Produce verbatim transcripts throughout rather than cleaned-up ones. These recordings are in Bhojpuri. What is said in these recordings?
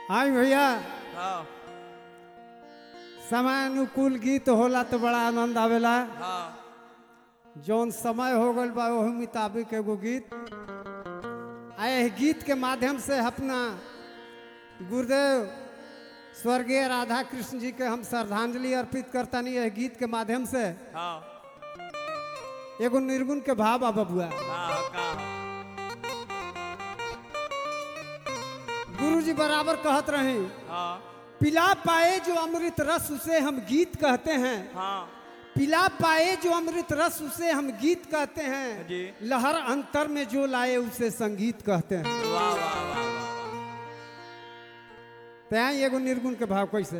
आई भैया हाँ समानुकूल गीत होला तो बड़ा आनंद आवेला। हाँ जौन समय हो गल बा वही मुताबिक एगो गीत आए गीत के माध्यम से अपना गुरुदेव स्वर्गीय राधा कृष्ण जी के हम श्रद्धांजलि अर्पित करता नहीं है गीत के माध्यम से। हाँ एगो निर्गुण के भाव आ बबुआ हाँ का गुरु जी बराबर कहत रहे हाँ पिला पाए जो अमृत रस उसे हम गीत कहते हैं। हाँ पिला पाए जो अमृत रस उसे हम गीत कहते हैं। जी। लहर अंतर में जो लाए उसे संगीत कहते हैं। वाह वाह वाह वाह त्या एगो निर्गुण के भाव कैसे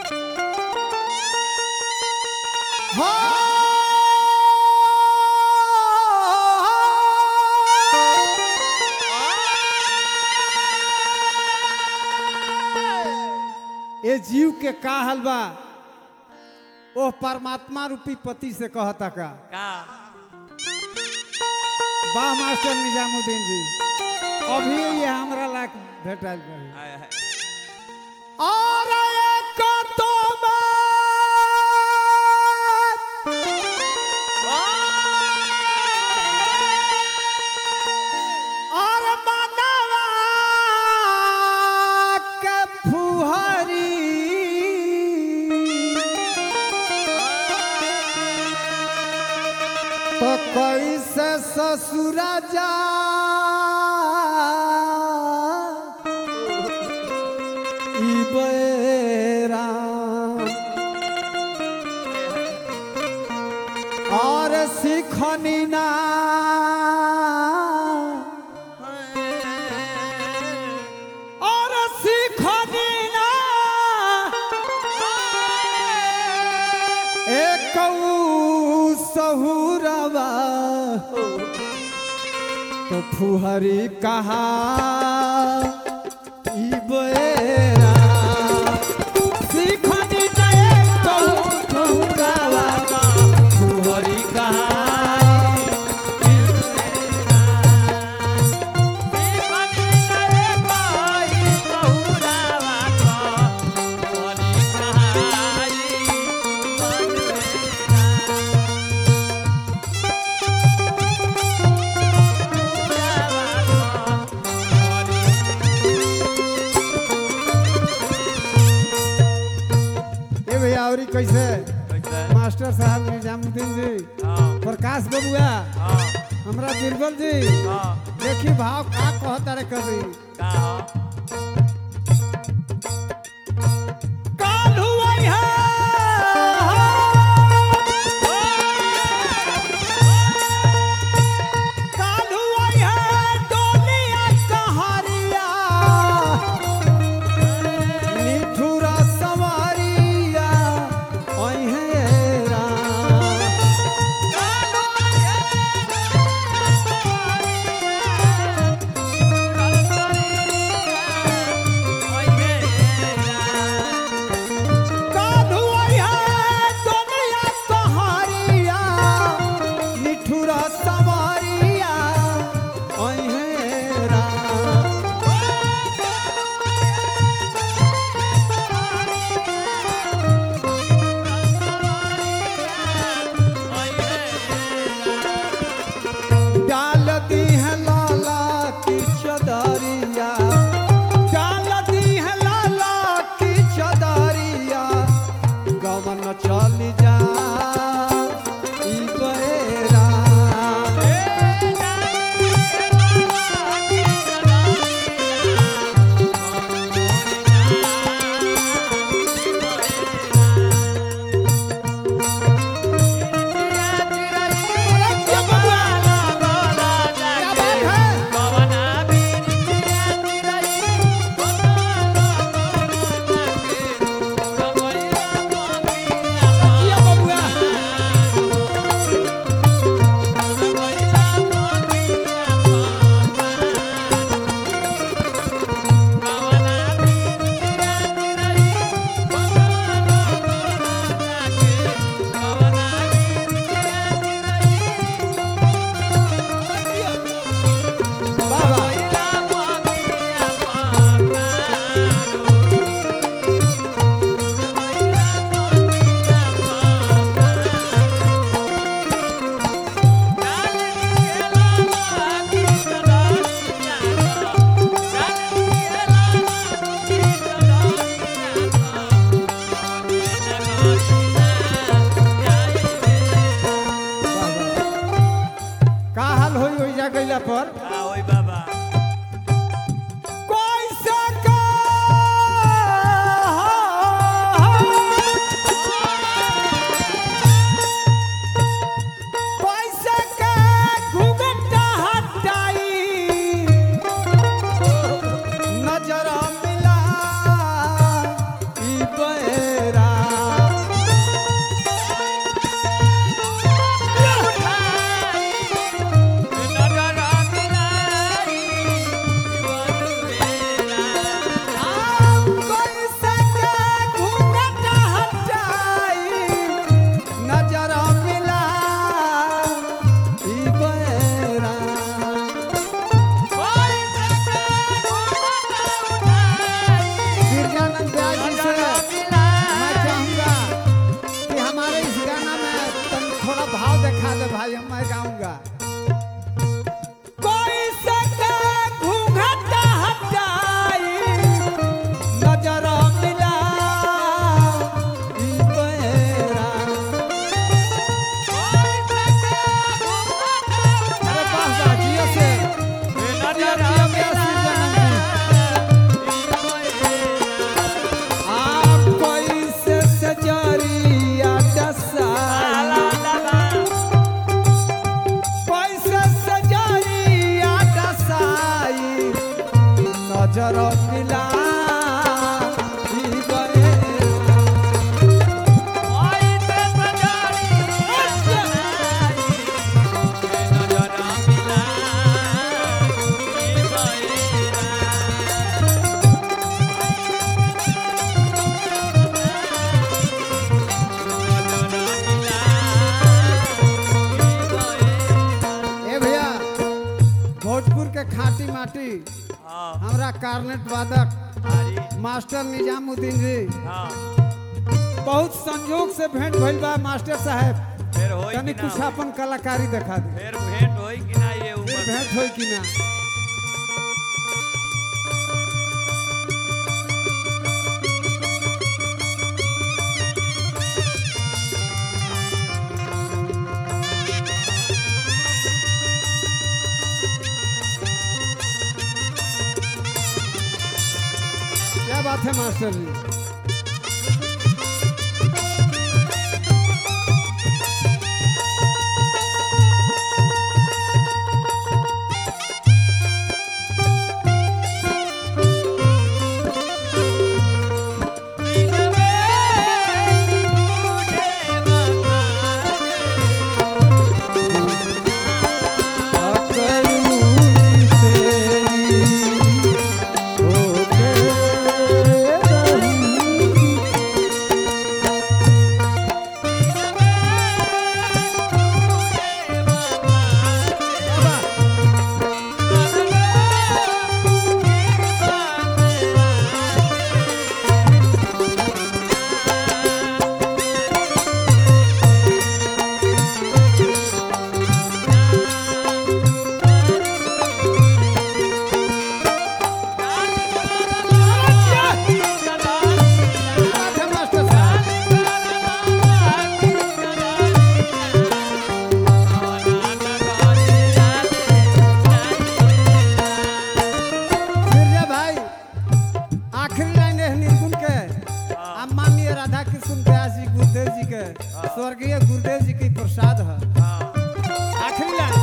ये जीव के का हलवा ओ परमात्मा रूपी पति से कहता का का वाह मास्टर निजामुद्दीन जी अभी ये हमरा लायक भेटल बा। हाय हाय और एक तो और मनवा के फुहरी तो कैसे ससुर जा बेरा और सिखनी ना और सिखनी ना एक सहुरवा तो फुहरी कहा ई बेरा कैसे मास्टर साहब निजामुद्दीन जी प्रकाश बबुआ हमरा दुर्बल जी देखी भाव का कहता रे कभी काल हुआ है काल हुआ है डोलिया कहारिया निठुरा क्लारनेट वादक अरे मास्टर निजामुद्दीन जी, हाँ बहुत संयोग से भेंट भइल बा मास्टर साहब। फिर होई तनी कि ना कुछ होई? अपन कलाकारी दिखा दे। फिर भेंट होई कि ना ये फिर उम्र भेंट होई कि ना? क्या बात है मास्टर जी? स्वर्गीय गुरुदेव जी की प्रसाद है। आखिरी लाइन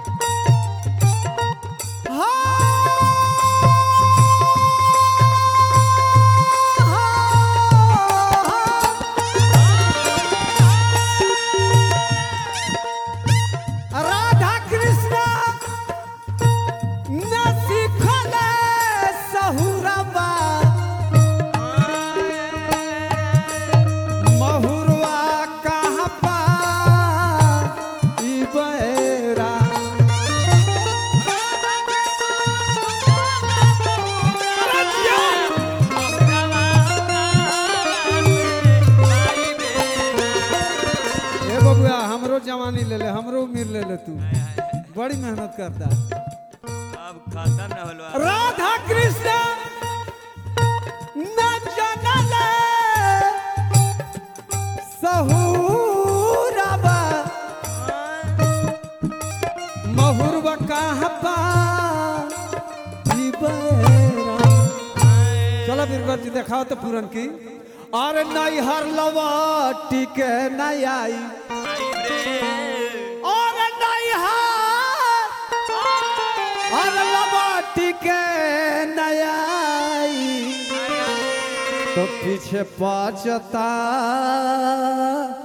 राधा कृष्ण न सिखले सहुरबा महुरवा कहाँ पा ई बेरा ए बबुआ हमरो जवानी ले ले हमरो उम्र ले ले तू बड़ी मेहनत करता। अब खत्म न होलो राधा कृष्ण न जनले सहुरबा महुरवा कहाँ पा ई बेरा। चलो बीरबल जी दिखाओ तो पूरन की। और नहीं हर लवाटी के नहीं आई और नहीं हर हर लवाटी के नहीं आई तो पीछे पाचता